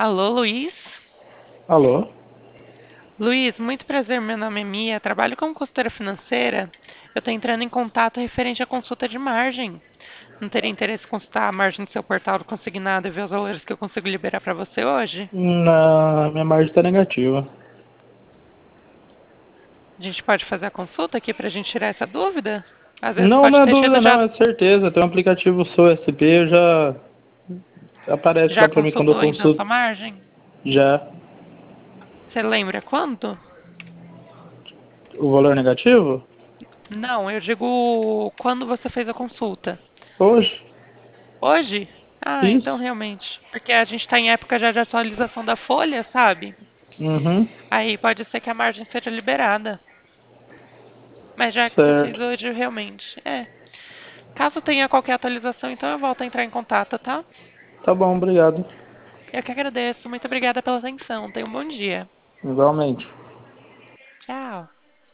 Alô, Luiz? Alô? Luiz, muito prazer. Meu nome é Mia, trabalho como consultora financeira. Eu estou entrando em contato referente à consulta de margem. Não teria interesse em consultar a margem do seu portal do consignado e ver os valores que eu consigo liberar para você hoje? Minha margem está negativa. A gente pode fazer a consulta aqui para a gente tirar essa dúvida? Às vezes Não, não pode é ter tido dúvida não, é certeza. Tem um aplicativo SOSP, já aparece já lá para mim quando eu consultou então sua consulto. margem? Já Você lembra quando? o valor negativo? Não, eu digo quando você fez a consulta. Hoje? Hoje? Ah, então Isso. realmente. Porque a gente está em época já de atualização da folha, sabe? Uhum. Aí pode ser que a margem seja liberada. Mas já que você fez Certo. hoje, realmente. É. Caso tenha qualquer atualização, então eu volto a entrar em contato, tá? Tá bom, obrigado. Eu que agradeço. Muito obrigada pela atenção. Tenha um bom dia. Igualmente. Tchau.